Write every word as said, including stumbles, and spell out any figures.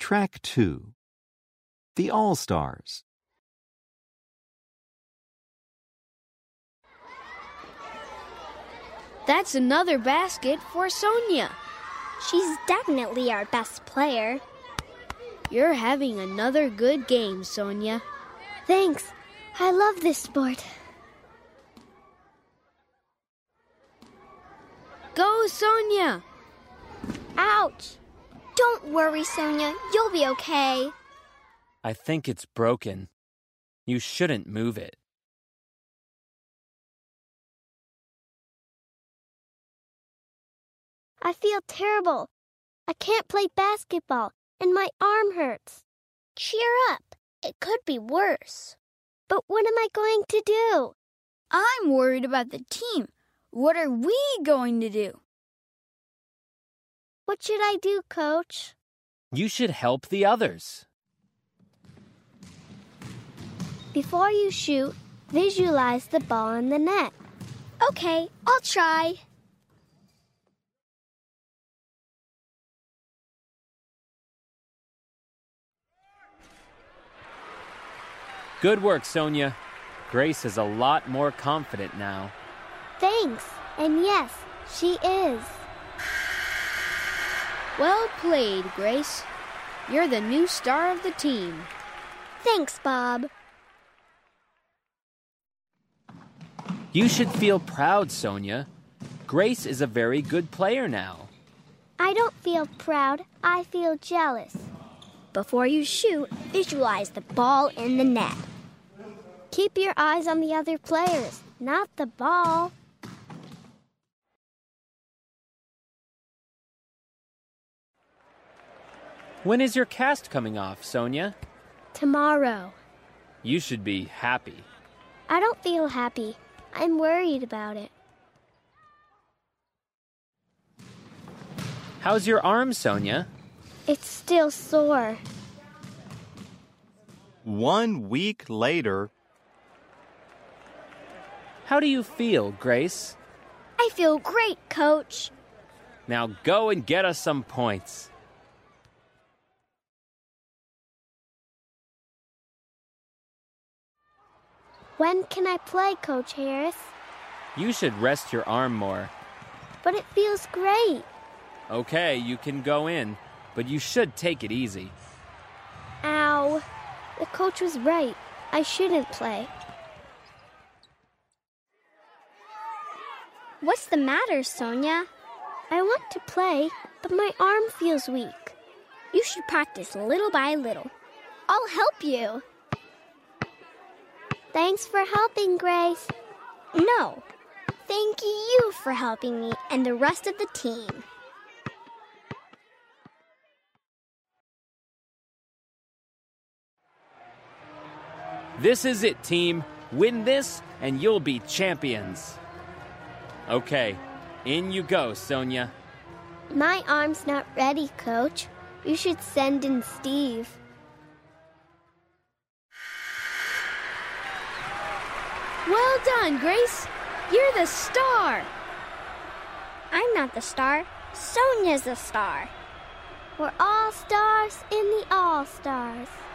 Track two. The All-Stars. That's another basket for Sonia. She's definitely our best player. You're having another good game, Sonia. Thanks. I love this sport. Go, Sonia! Ouch! Don't worry, Sonia. You'll be okay. I think it's broken. You shouldn't move it. I feel terrible. I can't play basketball, and my arm hurts. Cheer up. It could be worse. But what am I going to do? I'm worried about the team. What are we going to do? What should I do, Coach? You should help the others. Before you shoot, visualize the ball in the net. Okay, I'll try. Good work, Sonia. Grace is a lot more confident now. Thanks. And yes, she is. Well played, Grace. You're the new star of the team. Thanks, Bob. You should feel proud, Sonia. Grace is a very good player now. I don't feel proud. I feel jealous. Before you shoot, visualize the ball in the net. Keep your eyes on the other players, not the ball. When is your cast coming off, Sonia? Tomorrow. You should be happy. I don't feel happy. I'm worried about it. How's your arm, Sonia? It's still sore. One week later. How do you feel, Grace? I feel great, Coach. Now go and get us some points. When can I play, Coach Harris? You should rest your arm more. But it feels great. Okay, you can go in, but you should take it easy. Ow. The coach was right. I shouldn't play. What's the matter, Sonia? I want to play, but my arm feels weak. You should practice little by little. I'll help you. Thanks for helping, Grace. No. Thank you for helping me and the rest of the team. This is it, team. Win this, and you'll be champions. Okay, in you go, Sonia. My arm's not ready, Coach. You should send in Steve. Well done, Grace. You're the star. I'm not the star. Sonia's the star. We're all stars in the All-Stars.